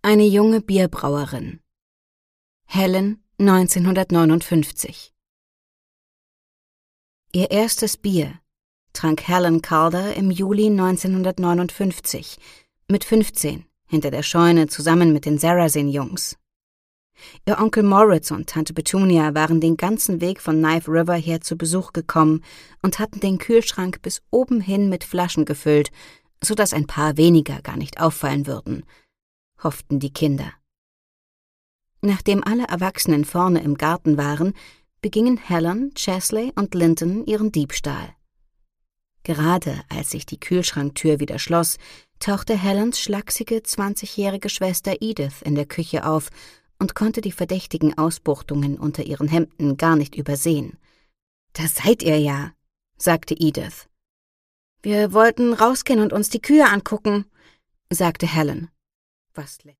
Eine junge Bierbrauerin. Helen, 1959. Ihr erstes Bier trank Helen Calder im Juli 1959, mit 15, hinter der Scheune zusammen mit den Sarrazin-Jungs. Ihr Onkel Moritz und Tante Petunia waren den ganzen Weg von Knife River her zu Besuch gekommen und hatten den Kühlschrank bis oben hin mit Flaschen gefüllt, sodass ein paar weniger gar nicht auffallen würden, hofften die Kinder. Nachdem alle Erwachsenen vorne im Garten waren, begingen Helen, Chesley und Linton ihren Diebstahl. Gerade als sich die Kühlschranktür wieder schloss, tauchte Helens schlachsige 20-jährige Schwester Edith in der Küche auf und konnte die verdächtigen Ausbuchtungen unter ihren Hemden gar nicht übersehen. »Da seid ihr ja«, sagte Edith. »Wir wollten rausgehen und uns die Kühe angucken«, sagte Helen. »Was